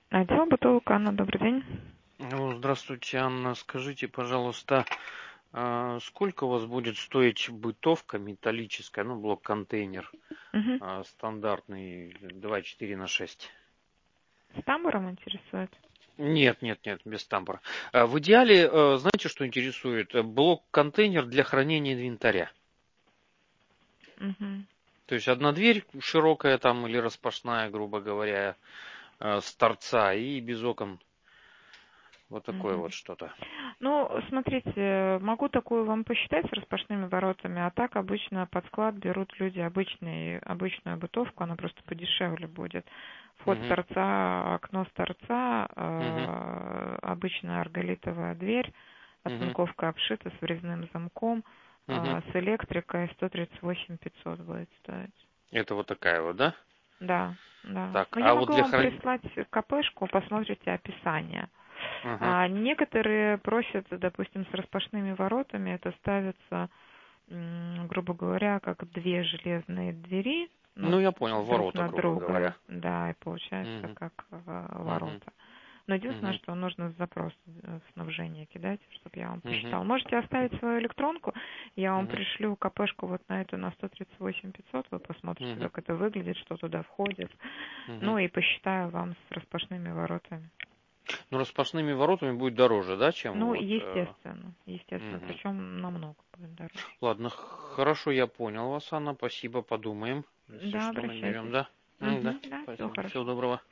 Отдел бытовых, Анна, добрый день. Здравствуйте, Анна. Скажите, пожалуйста, сколько у вас будет стоить бытовка металлическая, блок-контейнер Угу. стандартный 2,4 на 6? С тамбуром интересует? Нет, нет, нет, без тамбура. В идеале, знаете, что интересует? Блок-контейнер для хранения инвентаря. Угу. То есть одна дверь широкая там или распашная, грубо говоря, с торца и без окон. Вот такое Угу. вот что-то. Ну, смотрите, могу такую вам посчитать с распашными воротами, а так обычно под склад берут люди обычную бытовку, она просто подешевле будет. Вход с Угу, торца, окно с торца, угу, обычная арголитовая дверь, угу, оцинковка обшита с врезным замком, угу. с электрикой 138 500 будет стоить. Это вот такая вот, да? Да, да. Так, Но я а вот могу для вам хранения... прислать КПшку, посмотрите описание. Ага. А некоторые просят, допустим, с распашными воротами, это ставится, грубо говоря, как две железные двери, ну, Ну, я понял, друг ворота, на грубо друга, говоря. да, и получается Угу, как угу, ворота. Но единственное, угу, что нужно запрос снабжения кидать, чтобы я вам угу, посчитала. Можете оставить свою электронку, я вам угу, пришлю КПшку вот на эту на 138 500, вы посмотрите, угу, как это выглядит, что туда входит. угу. Ну и посчитаю вам с распашными воротами. Ну, распашными воротами будет дороже, да, чем Ну, вот... естественно, Мгм. причем намного будет дороже. Ладно, хорошо, я понял вас, Анна, спасибо, подумаем. Если Да, что, наберем, обращайтесь. да? Да, Угу, да, всего спасибо, всего хорошего. доброго.